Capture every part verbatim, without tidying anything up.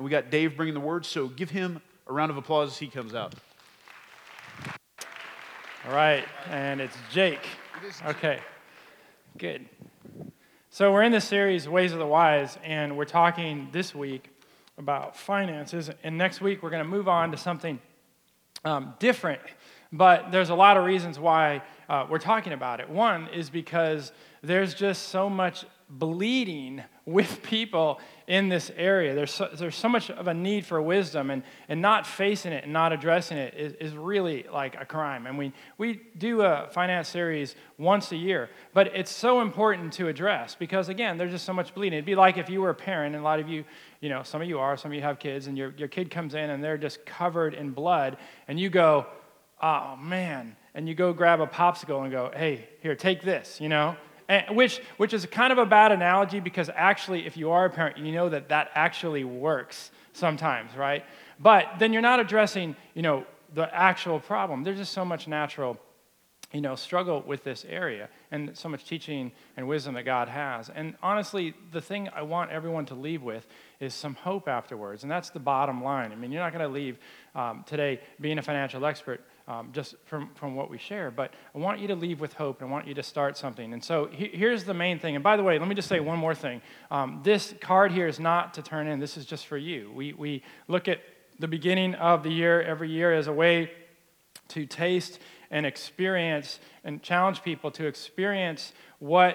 we got Dave bringing the word, so give him a round of applause as he comes out. All right, and it's Jake. Okay, good. So we're in this series, Ways of the Wise, and we're talking this week about finances, and next week we're going to move on to something um, different, but there's a lot of reasons why uh, we're talking about it. One is because there's just so much bleeding with people in this area. There's so, there's so much of a need for wisdom, and, and not facing it and not addressing it is, is really like a crime. And we, we do a finance series once a year, but it's so important to address because, again, there's just so much bleeding. It'd be like if you were a parent, and a lot of you, you know, some of you are, some of you have kids, and your, your kid comes in and they're just covered in blood, and you go, oh, man, and you go grab a popsicle and go, hey, here, take this, you know? And which, which is kind of a bad analogy because actually, if you are a parent, you know that that actually works sometimes, right? But then you're not addressing, you know, the actual problem. There's just so much natural, you know, struggle with this area and so much teaching and wisdom that God has. And honestly, the thing I want everyone to leave with is some hope afterwards, and that's the bottom line. I mean, you're not going to leave um, today being a financial expert Um, just from, from what we share. But I want you to leave with hope, and I want you to start something. And so he, here's the main thing. And by the way, let me just say one more thing. Um, this card here is not to turn in. This is just for you. We, we look at the beginning of the year every year as a way to taste and experience and challenge people to experience what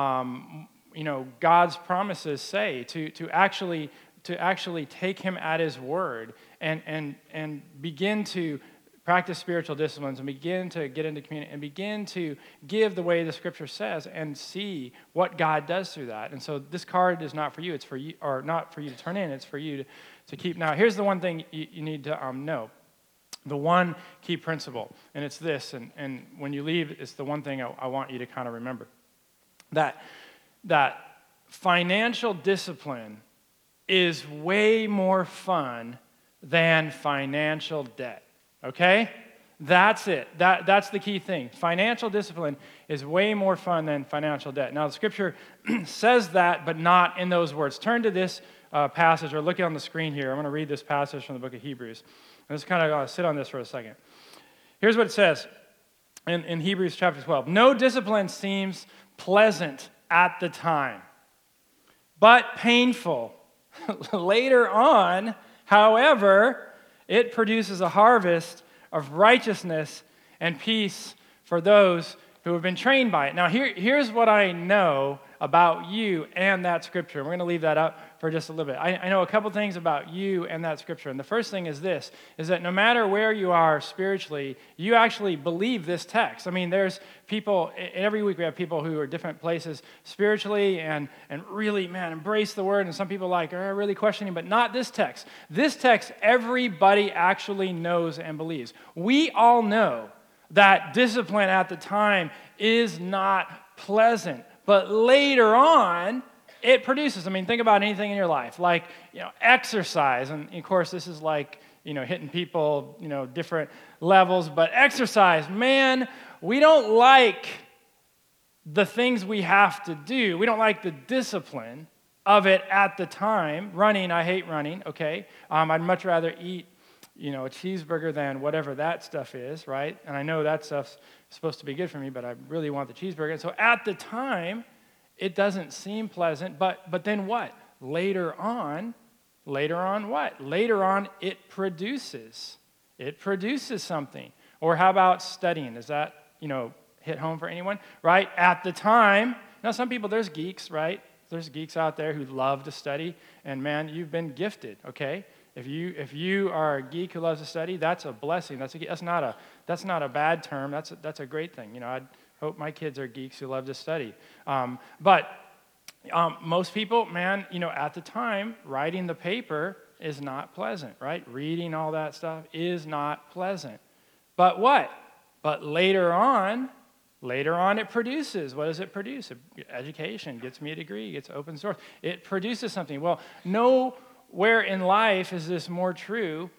um, you know God's promises say, to, to actually to actually take him at his word and and and begin to practice spiritual disciplines and begin to get into community and begin to give the way the scripture says and see what God does through that. And so this card is not for you, it's for you, or not for you to turn in, it's for you to, to keep. Now, here's the one thing you, you need to um, know. The one key principle, and it's this, and, and when you leave, it's the one thing I, I want you to kind of remember. That, that financial discipline is way more fun than financial debt. Okay? That's it. That, that's the key thing. Financial discipline is way more fun than financial debt. Now, the scripture says that, but not in those words. Turn to this uh, passage, or look on the screen here. I'm going to read this passage from the book of Hebrews. I'm just kind of going to sit on this for a second. Here's what it says in, in Hebrews chapter twelve. No discipline seems pleasant at the time, but painful. Later on, however, it produces a harvest of righteousness and peace for those who have been trained by it. Now, here, here's what I know about you and that scripture. We're going to leave that up for just a little bit. I, I know a couple things about you and that scripture. And the first thing is this, is that no matter where you are spiritually, you actually believe this text. I mean, there's people, every week we have people who are different places spiritually and, and really, man, embrace the word. And some people like are really questioning, but not this text. This text, everybody actually knows and believes. We all know that discipline at the time is not pleasant, but later on, it produces. I mean, think about anything in your life, like, you know, exercise. And, of course, this is like, you know, hitting people, you know, different levels. But exercise, man, we don't like the things we have to do. We don't like the discipline of it at the time. Running, I hate running, okay? Um, I'd much rather eat, you know, a cheeseburger than whatever that stuff is, right? And I know that stuff's supposed to be good for me, but I really want the cheeseburger. And so at the time, it doesn't seem pleasant, but but then what? Later on, later on what? Later on, it produces. It produces something. Or how about studying? Does that, you know, hit home for anyone? Right? At the time, now some people, there's geeks, right? There's geeks out there who love to study, and man, you've been gifted, okay? If you if you are a geek who loves to study, that's a blessing. That's a, that's not a that's not a bad term. That's a, that's a great thing. You know, I hope my kids are geeks who love to study. Um, but um, most people, man, you know, at the time, writing the paper is not pleasant, right? Reading all that stuff is not pleasant. But what? But later on, later on, it produces. What does it produce? Education gets me a degree, gets open source. It produces something. Well, no. Where in life is this more true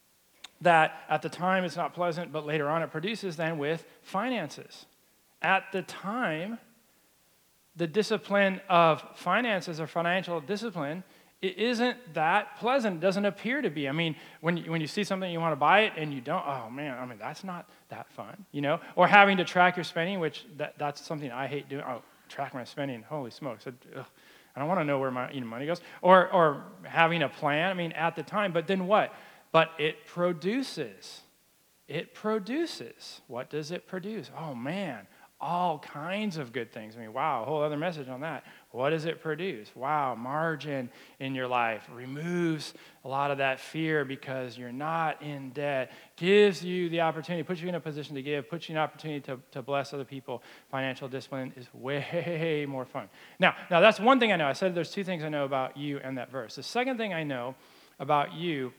that at the time it's not pleasant, but later on it produces than with finances? At the time, the discipline of finances or financial discipline it isn't that pleasant. It doesn't appear to be. I mean, when you, when you see something, you want to buy it, and you don't, oh, man, I mean, that's not that fun, you know? Or having to track your spending, which that, that's something I hate doing. Oh, track my spending, holy smokes. I, ugh, I don't want to know where my you know, money goes. Or, or having a plan, I mean, at the time, but then what? But it produces. It produces. What does it produce? Oh, man, all kinds of good things. I mean, wow, a whole other message on that. What does it produce? Wow, margin in your life removes a lot of that fear because you're not in debt, gives you the opportunity, puts you in a position to give, puts you in an opportunity to, to bless other people. Financial discipline is way more fun. Now, now, that's one thing I know. I said there's two things I know about you and that verse. The second thing I know about you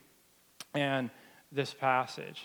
and this passage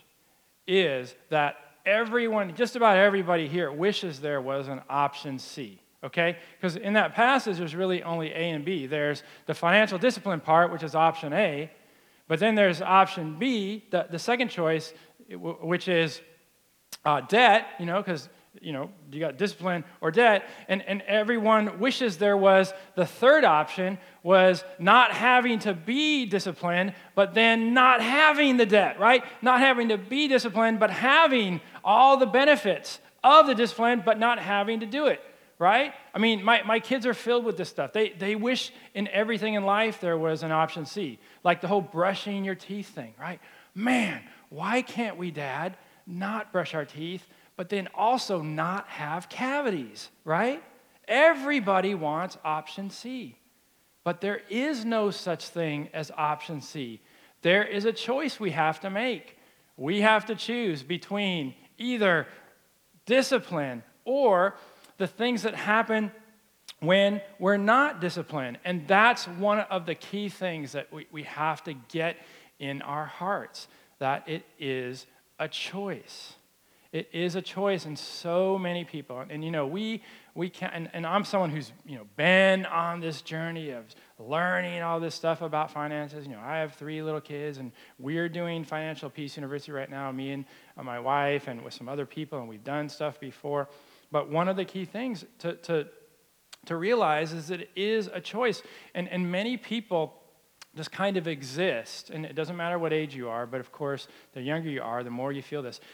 is that everyone, just about everybody here wishes there was an option C. Okay? Because in that passage, there's really only A and B. There's the financial discipline part, which is option A, but then there's option B, the, the second choice, which is uh, debt, you know, because, you know, you got discipline or debt, and, and everyone wishes there was the third option, was not having to be disciplined, but then not having the debt, right? Not having to be disciplined, but having all the benefits of the discipline, but not having to do it. Right? I mean, my, my kids are filled with this stuff. They they wish in everything in life there was an option C, like the whole brushing your teeth thing, right? Man, why can't we, Dad, not brush our teeth, but then also not have cavities, right? Everybody wants option C, but there is no such thing as option C. There is a choice we have to make. We have to choose between either discipline or the things that happen when we're not disciplined. And that's one of the key things that we, we have to get in our hearts, that it is a choice. It is a choice, and so many people, and, and you know, we we can, and, and I'm someone who's, you know, been on this journey of learning all this stuff about finances. You know, I have three little kids, and we're doing Financial Peace University right now, me and uh, my wife, and with some other people, and we've done stuff before. But one of the key things to, to, to realize is that it is a choice. And, and many people just kind of exist, and it doesn't matter what age you are, but of course, the younger you are, the more you feel this,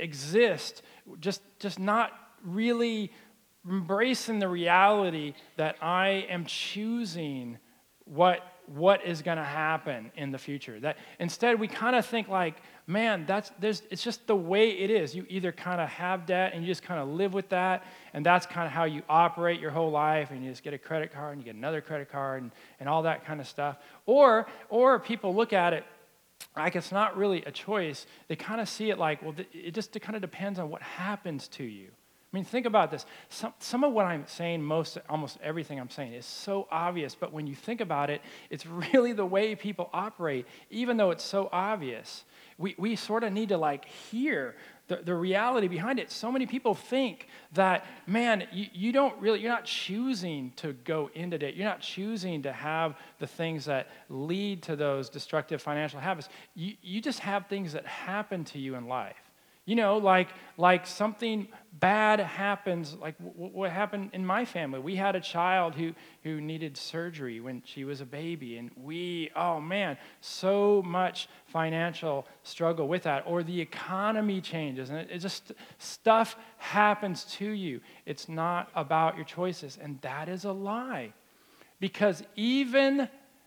exist, just, just not really embracing the reality that I am choosing what what is going to happen in the future. That instead we kind of think like, man, that's there's it's just the way it is. You either kind of have debt and you just kind of live with that, and that's kind of how you operate your whole life, and you just get a credit card and you get another credit card and, and all that kind of stuff. Or or people look at it like it's not really a choice. They kind of see it like, well, it just it kind of depends on what happens to you. I mean, think about this. Some, some of what I'm saying, most, almost everything I'm saying is so obvious, but when you think about it, it's really the way people operate, even though it's so obvious. We, we sort of need to like hear the, the reality behind it. So many people think that, man, you, you don't really, you're not choosing to go into debt. You're not choosing to have the things that lead to those destructive financial habits. You, you just have things that happen to you in life. You know, like like something bad happens, like w- what happened in my family. We had a child who, who needed surgery when she was a baby, and we, oh man, so much financial struggle with that. Or the economy changes, and it, it just, stuff happens to you. It's not about your choices, and that is a lie. Because even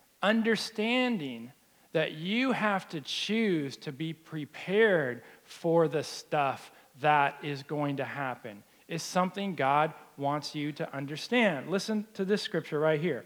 understanding that you have to choose to be prepared for the stuff that is going to happen is something God wants you to understand. Listen to this scripture right here.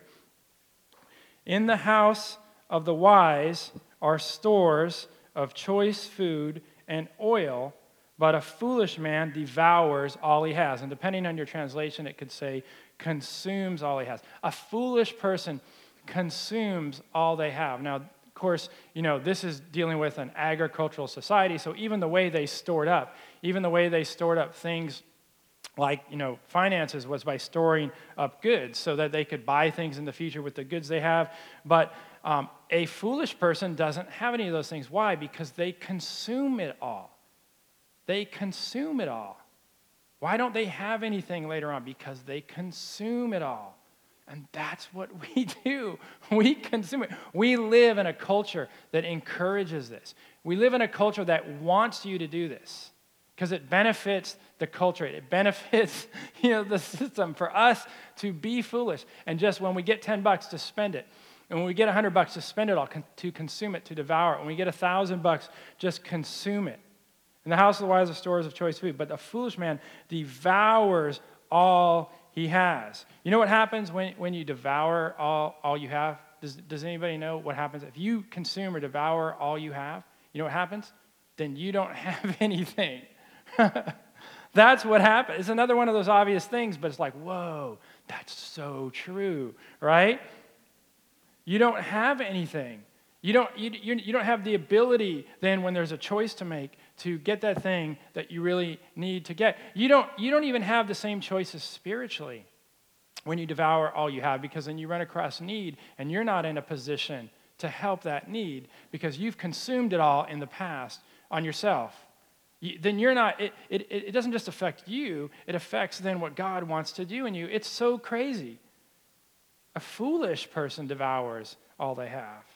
In the house of the wise are stores of choice food and oil, but a foolish man devours all he has. And depending on your translation, it could say consumes all he has. A foolish person consumes all they have. Now, of course, you know, this is dealing with an agricultural society, so even the way they stored up, even the way they stored up things like, you know, finances was by storing up goods so that they could buy things in the future with the goods they have. But um, a foolish person doesn't have any of those things. Why? Because they consume it all. They consume it all. Why don't they have anything later on? Because they consume it all. And that's what we do. We consume it. We live in a culture that encourages this. We live in a culture that wants you to do this because it benefits the culture. It benefits, you know, the system for us to be foolish. And just when we get ten bucks to spend it, and when we get one hundred bucks to spend it all, con- to consume it, to devour it. When we get one thousand bucks, just consume it. In the house of the wise are stores of choice food, but the foolish man devours all he has. You know what happens when, when you devour all, all you have? Does, does anybody know what happens? If you consume or devour all you have, you know what happens? Then you don't have anything. That's what happens. It's another one of those obvious things, but it's like, whoa, that's so true, right? You don't have anything. You don't, you, you, you don't have the ability then when there's a choice to make to get that thing that you really need to get. You don't, you don't even have the same choices spiritually when you devour all you have, because then you run across need and you're not in a position to help that need because you've consumed it all in the past on yourself. You, then you're not, it, it, it doesn't just affect you, it affects then what God wants to do in you. It's so crazy. A foolish person devours all they have.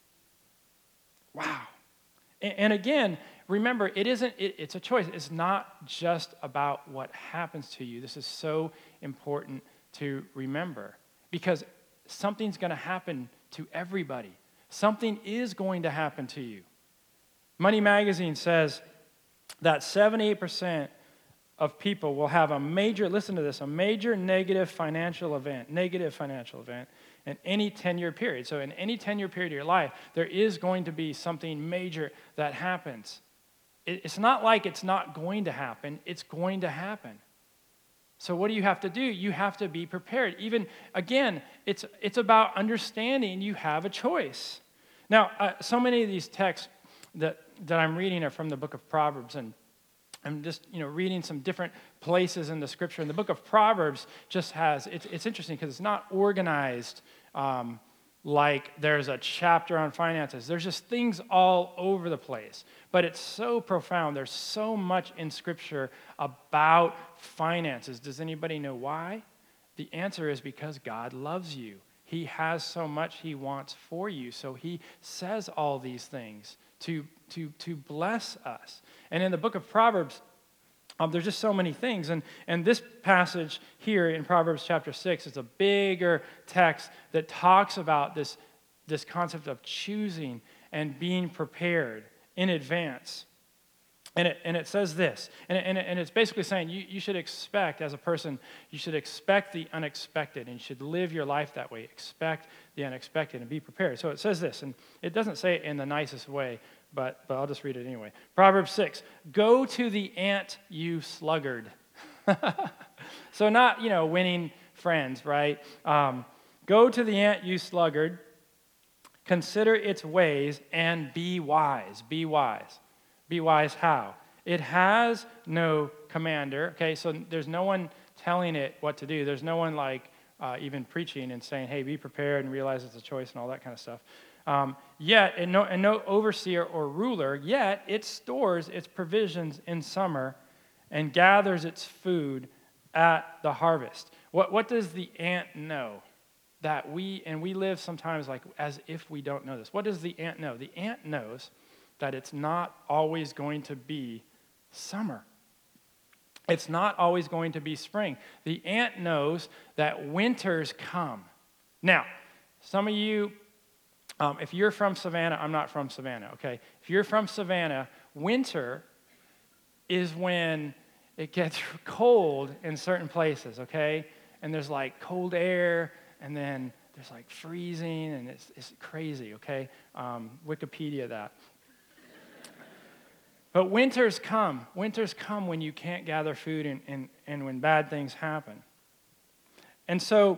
Wow. And, and again, remember, it isn't, it, it's a choice. It's not just about what happens to you. This is so important to remember because something's going to happen to everybody. Something is going to happen to you. Money Magazine says that seventy-eight percent of people will have a major, listen to this, a major negative financial event, negative financial event in any ten-year period. So in any ten-year period of your life, there is going to be something major that happens. It's not like it's not going to happen. It's going to happen. So what do you have to do? You have to be prepared. Even, again, it's, it's about understanding you have a choice. Now, uh, so many of these texts that, that I'm reading are from the book of Proverbs, and I'm just, you know, reading some different places in the scripture. And the book of Proverbs just has, it's, it's interesting because it's not organized um, like there's a chapter on finances. There's just things all over the place. But it's so profound. There's so much in scripture about finances. Does anybody know why? The answer is because God loves you. He has so much he wants for you. So he says all these things to, to, to bless us. And in the book of Proverbs, um, there's just so many things. And, and this passage here in Proverbs chapter six is a bigger text that talks about this, this concept of choosing and being prepared in advance. And it, and it says this, and, it, and, it, and it's basically saying you, you should expect, as a person, you should expect the unexpected, and you should live your life that way. Expect the unexpected and be prepared. So it says this, and it doesn't say it in the nicest way, but, but I'll just read it anyway. Proverbs six, go to the ant, you sluggard. So not, you know, winning friends, right? Um, go to the ant, you sluggard, consider its ways, and be wise. Be wise. Be wise how? It has no commander, okay? So there's no one telling it what to do. There's no one like uh, even preaching and saying, hey, be prepared and realize it's a choice and all that kind of stuff. Um, yet, and no, and no overseer or ruler, yet it stores its provisions in summer and gathers its food at the harvest. What, what does the ant know? That we, and we live sometimes like as if we don't know this. What does the ant know? The ant knows that it's not always going to be summer. It's not always going to be spring. The ant knows that winters come. Now, some of you, um, if you're from Savannah, I'm not from Savannah, okay? If you're from Savannah, winter is when it gets cold in certain places, okay? And there's like cold air, and then there's like freezing, and it's, it's crazy, okay? Um, Wikipedia that. But winters come. Winters come when you can't gather food and, and, and when bad things happen. And so,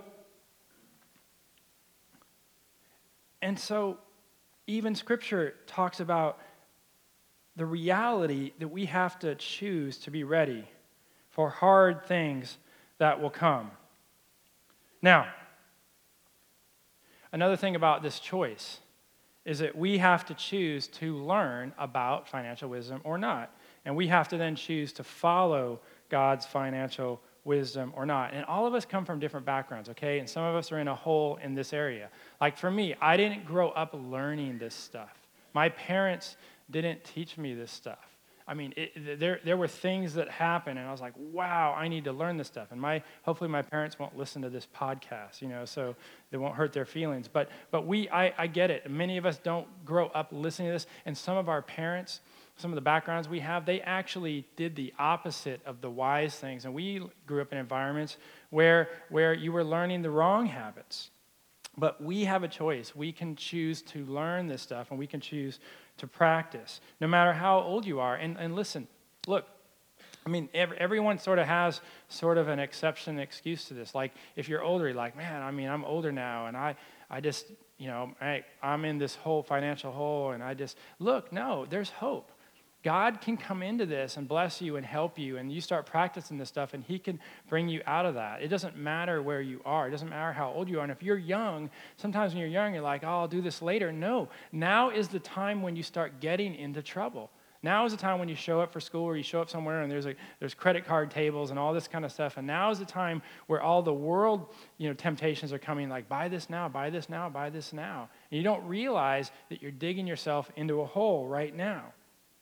and so even Scripture talks about the reality that we have to choose to be ready for hard things that will come. Now, another thing about this choice is that we have to choose to learn about financial wisdom or not. And we have to then choose to follow God's financial wisdom or not. And all of us come from different backgrounds, okay? And some of us are in a hole in this area. Like for me, I didn't grow up learning this stuff. My parents didn't teach me this stuff. I mean, it, there there were things that happened, and I was like, wow, I need to learn this stuff. And my hopefully my parents won't listen to this podcast, you know, so they won't hurt their feelings. But but we, I, I get it. Many of us don't grow up listening to this, and some of our parents, some of the backgrounds we have, they actually did the opposite of the wise things. And we grew up in environments where where you were learning the wrong habits. But we have a choice. We can choose to learn this stuff, and we can choose to practice, no matter how old you are. And, and listen, look, I mean, every, everyone sort of has sort of an exception excuse to this. Like, if you're older, you're like, man, I mean, I'm older now, and I, I just, you know, I, I'm in this whole financial hole, and I just, look, no, there's hope. God can come into this and bless you and help you, and you start practicing this stuff, and he can bring you out of that. It doesn't matter where you are. It doesn't matter how old you are. And if you're young, sometimes when you're young, you're like, oh, I'll do this later. No, now is the time when you start getting into trouble. Now is the time when you show up for school or you show up somewhere and there's a, there's credit card tables and all this kind of stuff. And now is the time where all the world, you know, temptations are coming like, buy this now, buy this now, buy this now. And you don't realize that you're digging yourself into a hole right now.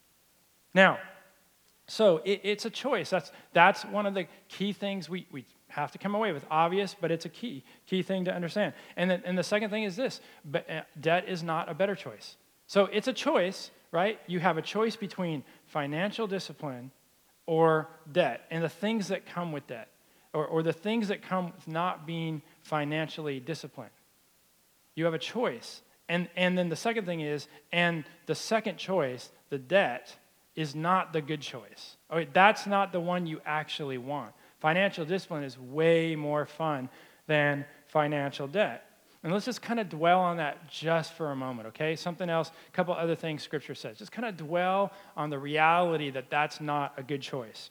Now, so it, it's a choice. That's that's one of the key things we, we have to come away with. Obvious, but it's a key, key thing to understand. And the, and the second thing is this, but, uh, debt is not a better choice. So it's a choice, right? You have a choice between financial discipline or debt and the things that come with debt or, or the things that come with not being financially disciplined. You have a choice. And, and then the second thing is, and the second choice, the debt, is not the good choice. Okay, that's not the one you actually want. Financial discipline is way more fun than financial debt. And let's just kind of dwell on that just for a moment, okay? Something else, a couple other things Scripture says. Just kind of dwell on the reality that that's not a good choice.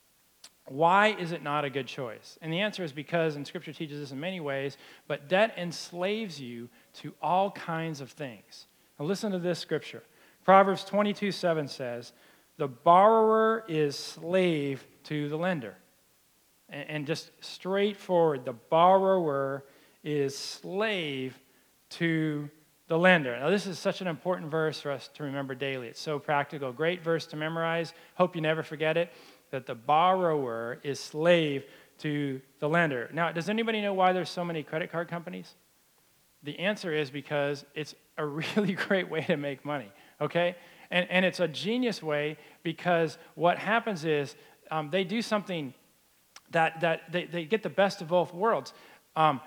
Why is it not a good choice? And the answer is because, and Scripture teaches this in many ways, but debt enslaves you to all kinds of things. Now listen to this Scripture. Proverbs twenty-two seven says, the borrower is slave to the lender. And just straightforward, the borrower is slave to the lender. Now, this is such an important verse for us to remember daily. It's so practical. Great verse to memorize. Hope you never forget it, that the borrower is slave to the lender. Now, does anybody know why there's so many credit card companies? The answer is because it's a really great way to make money, okay? And, and it's a genius way because what happens is um, they do something that, that they, they get the best of both worlds. Um,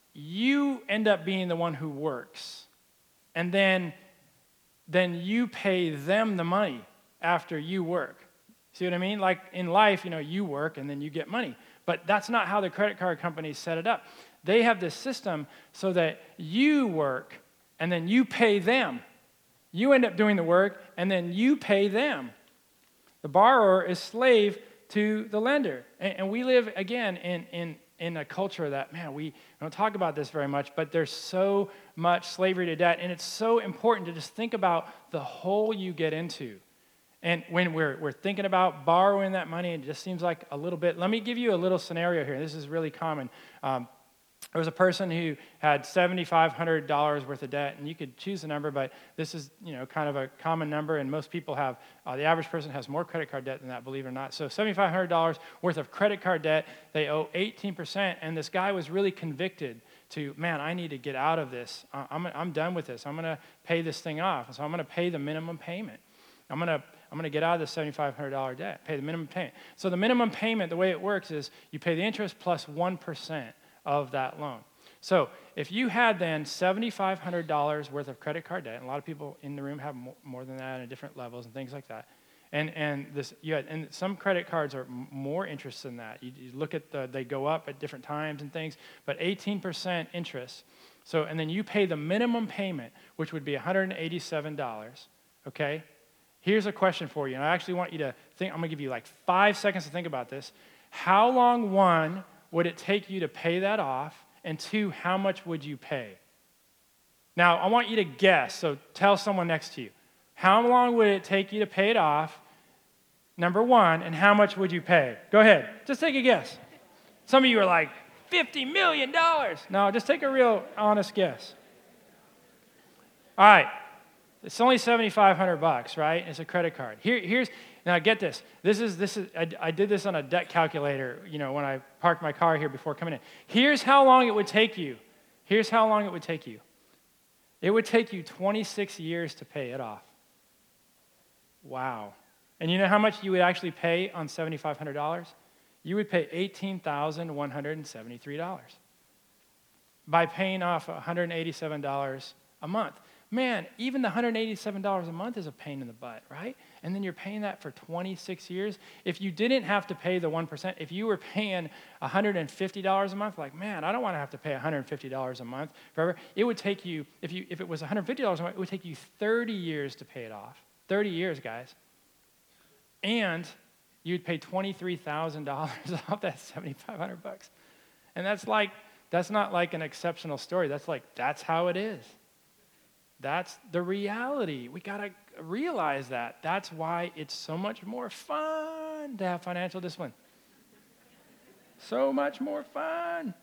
you end up being the one who works, and then, then you pay them the money after you work. See what I mean? Like in life, you know, you work and then you get money. But that's not how the credit card companies set it up. They have this system so that you work and then you pay them. You end up doing the work, and then you pay them. The borrower is slave to the lender. And, and we live, again, in, in, in a culture that, man, we don't talk about this very much, but there's so much slavery to debt, and it's so important to just think about the hole you get into. And when we're, we're thinking about borrowing that money, it just seems like a little bit. Let me give you a little scenario here. This is really common. Um, There was a person who had seven thousand five hundred dollars worth of debt, and you could choose a number, but this is, you know, kind of a common number, and most people have, uh, the average person has more credit card debt than that, believe it or not. So seven thousand five hundred dollars worth of credit card debt, they owe eighteen percent, and this guy was really convicted to, man, I need to get out of this. I'm, I'm done with this. I'm going to pay this thing off, and so I'm going to pay the minimum payment. I'm going to I'm going to get out of the seven thousand five hundred dollars debt, pay the minimum payment. So the minimum payment, the way it works is you pay the interest plus one percent of that loan. So if you had then seven thousand five hundred dollars worth of credit card debt, and a lot of people in the room have more than that at different levels and things like that, and and this you had, and some credit cards are more interest than that. You, you look at the, they go up at different times and things, but eighteen percent interest. So and then you pay the minimum payment, which would be one hundred eighty-seven dollars. Okay, here's a question for you, and I actually want you to think. I'm going to give you like five seconds to think about this. How long, one, would it take you to pay that off? And two, how much would you pay? Now, I want you to guess, so tell someone next to you. How long would it take you to pay it off, number one, and how much would you pay? Go ahead. Just take a guess. Some of you are like, fifty million dollars. No, just take a real honest guess. All right. It's only seventy-five hundred bucks, right? It's a credit card. Here, here's now get this. This is this is I, I did this on a debt calculator, you know, when I parked my car here before coming in. Here's how long it would take you. Here's how long it would take you. It would take you twenty-six years to pay it off. Wow. And you know how much you would actually pay on seventy-five hundred dollars? You would pay eighteen thousand one hundred seventy-three dollars by paying off one hundred eighty-seven dollars a month. Man, even the one hundred eighty-seven dollars a month is a pain in the butt, right? And then you're paying that for twenty-six years. If you didn't have to pay the one percent, if you were paying one hundred fifty dollars a month, like, man, I don't want to have to pay one hundred fifty dollars a month forever. It would take you, if you if it was one hundred fifty dollars a month, it would take you thirty years to pay it off. thirty years, guys. And you'd pay twenty-three thousand dollars off that seventy-five hundred bucks. And that's like, that's not like an exceptional story. That's like, that's how it is. That's the reality. We got to realize that. That's why it's so much more fun to have financial discipline. So much more fun.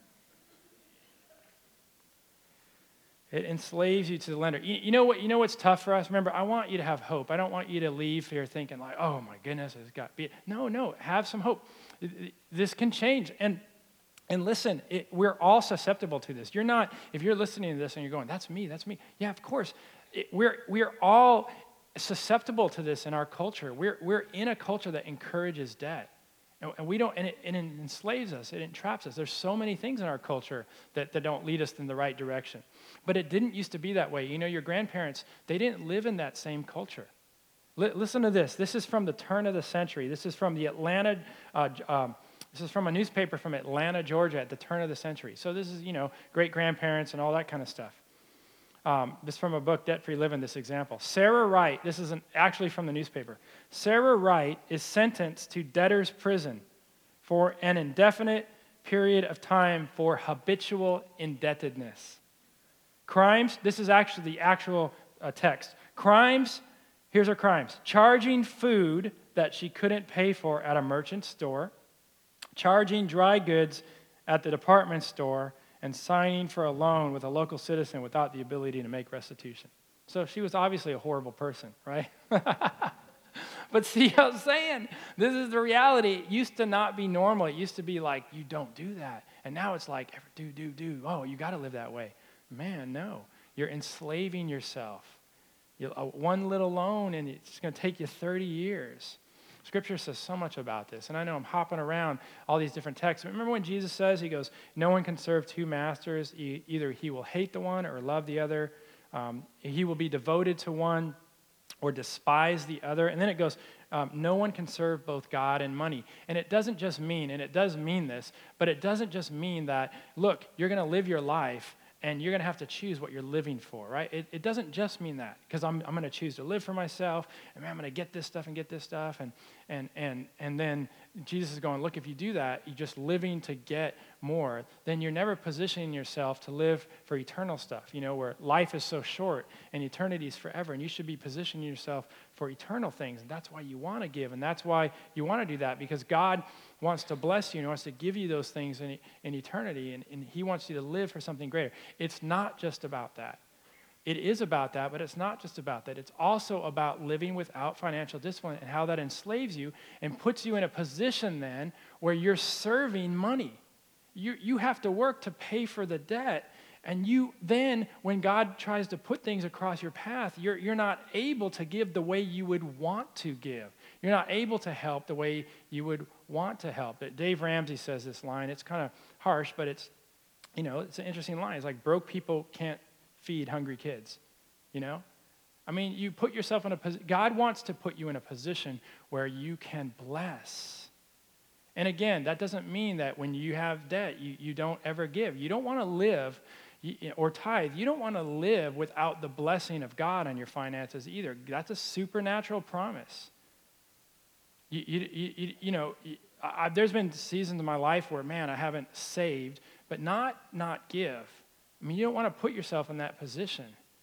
It enslaves you to the lender. You, you know what? You know what's tough for us? Remember, I want you to have hope. I don't want you to leave here thinking like, oh my goodness, it's got to be. No, no, have some hope. This can change. And And listen, it, we're all susceptible to this. You're not, if you're listening to this and you're going, that's me, that's me. Yeah, of course. It, we're, we're all susceptible to this in our culture. We're, we're in a culture that encourages debt. And, and we don't, and it, and it enslaves us, it entraps us. There's so many things in our culture that, that don't lead us in the right direction. But it didn't used to be that way. You know, your grandparents, they didn't live in that same culture. L- listen to this. This is from the turn of the century. This is from the Atlanta, uh, um, This is from a newspaper from Atlanta, Georgia at the turn of the century. So this is, you know, great-grandparents and all that kind of stuff. Um, this is from a book, Debt-Free Living, this example. Sarah Wright, this is an, actually from the newspaper. Sarah Wright is sentenced to debtor's prison for an indefinite period of time for habitual indebtedness. Crimes, this is actually the actual uh, text. Crimes, here's her crimes. Charging food that she couldn't pay for at a merchant store, charging dry goods at the department store, and signing for a loan with a local citizen without the ability to make restitution. So she was obviously a horrible person, right? But see what I'm saying? This is the reality. It used to not be normal. It used to be like, you don't do that. And now it's like, do, do, do. Oh, you got to live that way. Man, no. You're enslaving yourself. You, uh, one little loan, and it's going to take you thirty years. Scripture says so much about this, and I know I'm hopping around all these different texts. Remember when Jesus says, he goes, no one can serve two masters. E- either he will hate the one or love the other. Um, he will be devoted to one or despise the other. And then it goes, um, no one can serve both God and money. And it doesn't just mean, and it does mean this, but it doesn't just mean that, look, you're going to live your life and you're going to have to choose what you're living for, right? It, it doesn't just mean that, because I'm, I'm going to choose to live for myself, and man, I'm going to get this stuff and get this stuff, and and and and then Jesus is going, look, if you do that, you're just living to get more, then you're never positioning yourself to live for eternal stuff, you know, where life is so short and eternity is forever, and you should be positioning yourself for eternal things, and that's why you want to give, and that's why you want to do that, because God wants to bless you and wants to give you those things in, in eternity, and, and he wants you to live for something greater. It's not just about that. It is about that, but it's not just about that. It's also about living without financial discipline and how that enslaves you and puts you in a position then where you're serving money. You, you have to work to pay for the debt, and you then, when God tries to put things across your path, you're, you're not able to give the way you would want to give. You're not able to help the way you would want to help. Dave Ramsey says this line. It's kind of harsh, but it's, you know, it's an interesting line. It's like, broke people can't feed hungry kids, you know? I mean, you put yourself in a position, God wants to put you in a position where you can bless. And again, that doesn't mean that when you have debt, you, you don't ever give. You don't want to live or tithe. You don't want to live without the blessing of God on your finances either. That's a supernatural promise. You, you, you, you know, I, there's been seasons in my life where, man, I haven't saved, but not not give. I mean, you don't want to put yourself in that position.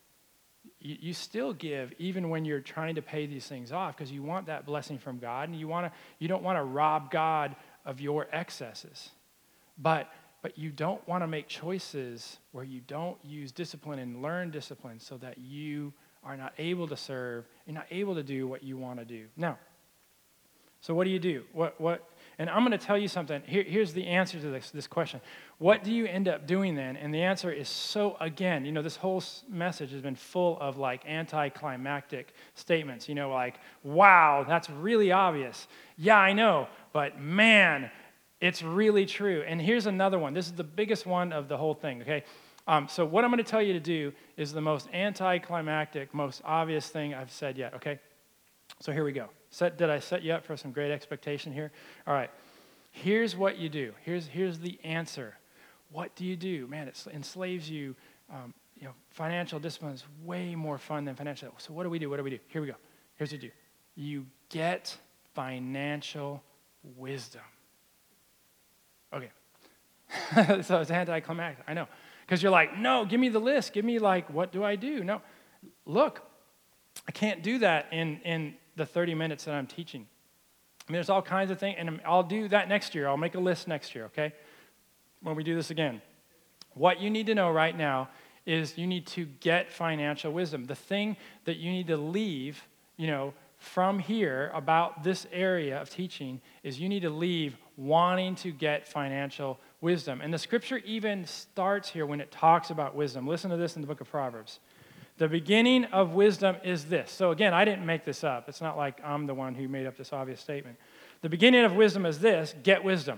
You, you still give even when you're trying to pay these things off, because you want that blessing from God, and you want to. You don't want to rob God of your excesses. but but you don't want to make choices where you don't use discipline and learn discipline so that you are not able to serve, you're not able to do what you want to do. Now, so what do you do? What what? And I'm going to tell you something. Here, here's the answer to this, this question. What do you end up doing then? And the answer is so, again, you know, this whole message has been full of like anticlimactic statements. You know, like, wow, that's really obvious. Yeah, I know, but man, it's really true. And here's another one. This is the biggest one of the whole thing, okay? Um, so what I'm going to tell you to do is the most anticlimactic, most obvious thing I've said yet, okay? So here we go. Set, did I set you up for some great expectation here? All right. Here's what you do. Here's, here's the answer. What do you do? Man, it enslaves you. Um, you know, financial discipline is way more fun than financial. So what do we do? What do we do? Here we go. Here's what you do. You get financial wisdom. Okay. So it's anticlimactic. I know. Because you're like, no, give me the list. Give me like, what do I do? No. Look, I can't do that in, in the thirty minutes that I'm teaching. I mean, there's all kinds of things, and I'll do that next year. I'll make a list next year, okay? When we do this again. What you need to know right now is you need to get financial wisdom. The thing that you need to leave, you know, from here about this area of teaching is you need to leave wanting to get financial wisdom. And the scripture even starts here when it talks about wisdom. Listen to this in the book of Proverbs. The beginning of wisdom is this. So again, I didn't make this up. It's not like I'm the one who made up this obvious statement. The beginning of wisdom is this: get wisdom.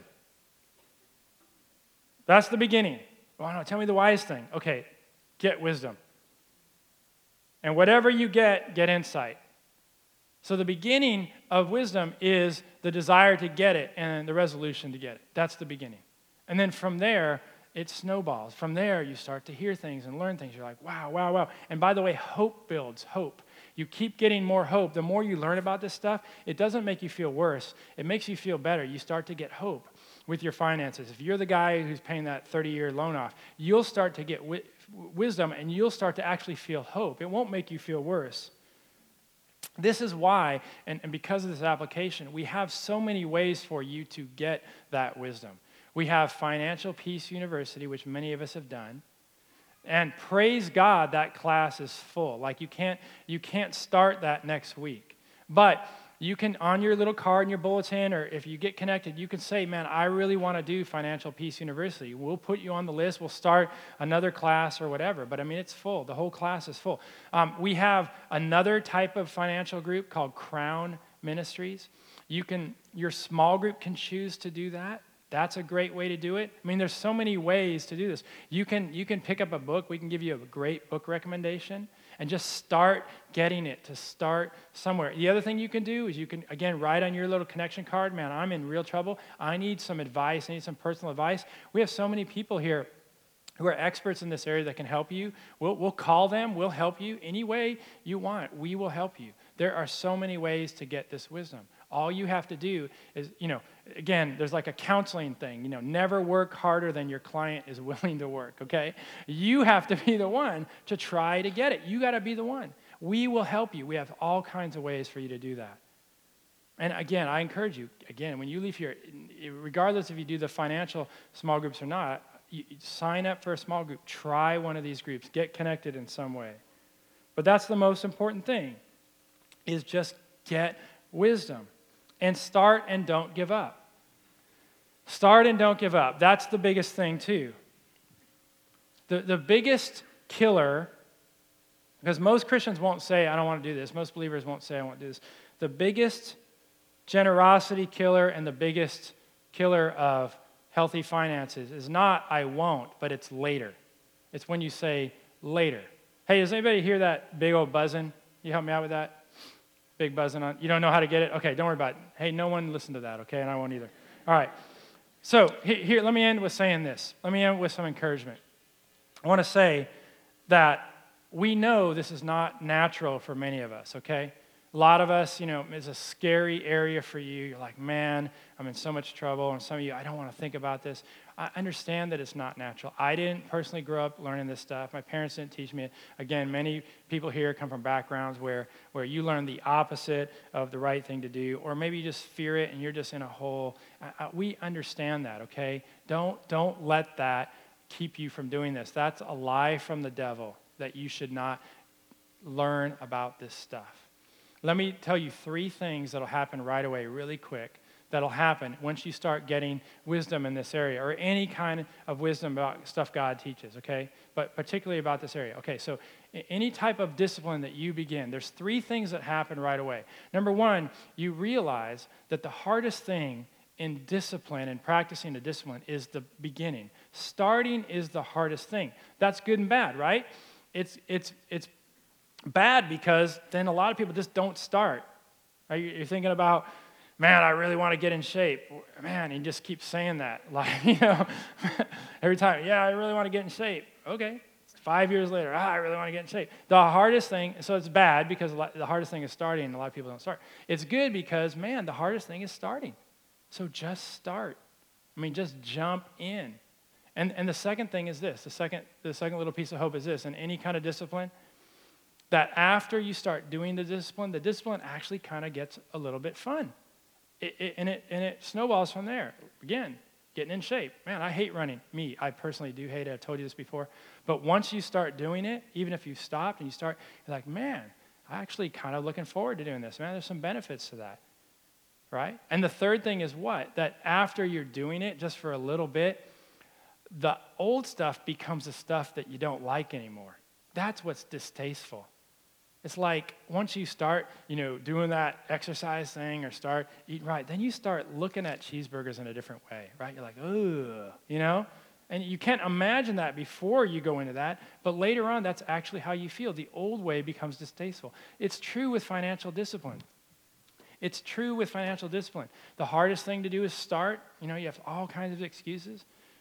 That's the beginning. Well, no, tell me the wise thing. Okay, get wisdom. And whatever you get, get insight. So the beginning of wisdom is the desire to get it and the resolution to get it. That's the beginning. And then from there, it snowballs. From there, you start to hear things and learn things. You're like, wow, wow, wow. And by the way, hope builds hope. You keep getting more hope. The more you learn about this stuff, it doesn't make you feel worse. It makes you feel better. You start to get hope with your finances. If you're the guy who's paying that thirty-year loan off, you'll start to get wi- wisdom, and you'll start to actually feel hope. It won't make you feel worse. This is why, and, and because of this application, we have so many ways for you to get that wisdom. We have Financial Peace University, which many of us have done. And praise God, that class is full. Like you can't, you can't start that next week. But you can, on your little card in your bulletin, or if you get connected, you can say, man, I really want to do Financial Peace University. We'll put you on the list. We'll start another class or whatever. But I mean, it's full. The whole class is full. Um, we have another type of financial group called Crown Ministries. You can, your small group can choose to do that. That's a great way to do it. I mean, there's so many ways to do this. You can you can pick up a book. We can give you a great book recommendation and just start getting it to start somewhere. The other thing you can do is you can, again, write on your little connection card, man, I'm in real trouble. I need some advice. I need some personal advice. We have so many people here who are experts in this area that can help you. We'll, we'll call them. We'll help you any way you want. We will help you. There are so many ways to get this wisdom. All you have to do is, you know, again, there's like a counseling thing, you know, never work harder than your client is willing to work, okay? You have to be the one to try to get it. You got to be the one. We will help you. We have all kinds of ways for you to do that. And again, I encourage you, again, when you leave here, regardless if you do the financial small groups or not, you sign up for a small group. Try one of these groups. Get connected in some way. But that's the most important thing, is just get wisdom. And start and don't give up. Start and don't give up. That's the biggest thing too. The, the biggest killer, because most Christians won't say, I don't want to do this. Most believers won't say, I want to do this. The biggest generosity killer and the biggest killer of healthy finances is not I won't, but it's later. It's when you say later. Hey, does anybody hear that big old buzzing? You help me out with that? Big buzzing on. You don't know how to get it? Okay, don't worry about it. Hey, no one listen to that, okay? And I won't either. All right. So here, let me end with saying this. Let me end with some encouragement. I want to say that we know this is not natural for many of us, okay? A lot of us, you know, it's a scary area for you. You're like, man, I'm in so much trouble. And some of you, I don't want to think about this. I understand that it's not natural. I didn't personally grow up learning this stuff. My parents didn't teach me it. Again, many people here come from backgrounds where, where you learn the opposite of the right thing to do, or maybe you just fear it and you're just in a hole. I, I, we understand that, okay? Don't, don't let that keep you from doing this. That's a lie from the devil that you should not learn about this stuff. Let me tell you three things that'll happen right away, really quick, that'll happen once you start getting wisdom in this area, or any kind of wisdom about stuff God teaches, okay? But particularly about this area. Okay, so any type of discipline that you begin, there's three things that happen right away. Number one, you realize that the hardest thing in discipline and practicing a discipline is the beginning. Starting is the hardest thing. That's good and bad, right? It's it's it's bad because then a lot of people just don't start. Right? You're thinking about, man, I really want to get in shape. Man, you just keep saying that. Like, you know, every time, yeah, I really want to get in shape. Okay. Five years later, ah, I really want to get in shape. The hardest thing, so it's bad because the hardest thing is starting and a lot of people don't start. It's good because, man, the hardest thing is starting. So just start. I mean, just jump in. And and the second thing is this. The second, the second little piece of hope is this. In any kind of discipline, that after you start doing the discipline, the discipline actually kind of gets a little bit fun. It, it, and, it, and it snowballs from there. Again, getting in shape. Man, I hate running. Me, I personally do hate it. I've told you this before. But once you start doing it, even if you stopped and you start, you're like, man, I'm actually kind of looking forward to doing this. Man, there's some benefits to that, right? And the third thing is what? That after you're doing it just for a little bit, the old stuff becomes the stuff that you don't like anymore. That's what's distasteful. It's like once you start, you know, doing that exercise thing or start eating right, then you start looking at cheeseburgers in a different way, right? You're like, ugh, you know? And you can't imagine that before you go into that, but later on, that's actually how you feel. The old way becomes distasteful. It's true with financial discipline. It's true with financial discipline. The hardest thing to do is start. You know, you have all kinds of excuses.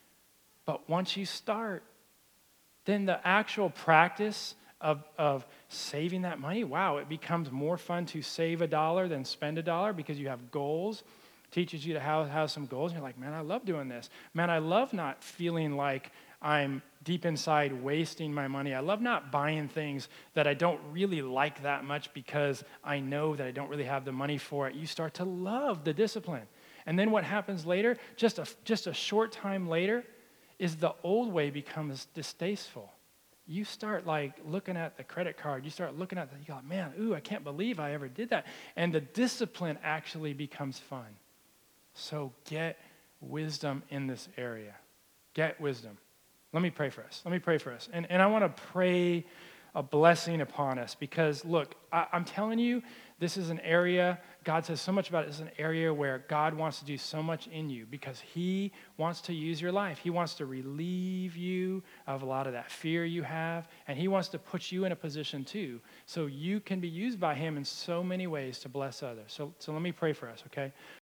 But once you start, then the actual practice Of, of saving that money, wow, it becomes more fun to save a dollar than spend a dollar because you have goals. It teaches you to have, have some goals. And you're like, man, I love doing this. Man, I love not feeling like I'm deep inside wasting my money. I love not buying things that I don't really like that much because I know that I don't really have the money for it. You start to love the discipline. And then what happens later, just a, just a short time later, is the old way becomes distasteful. You start like looking at the credit card. You start looking at that. You go, man, ooh, I can't believe I ever did that. And the discipline actually becomes fun. So get wisdom in this area. Get wisdom. Let me pray for us. Let me pray for us. And, and I want to pray a blessing upon us because, look, I, I'm telling you, this is an area, God says so much about it. This is an area where God wants to do so much in you because he wants to use your life. He wants to relieve you of a lot of that fear you have, and he wants to put you in a position too so you can be used by him in so many ways to bless others. So, so let me pray for us, okay?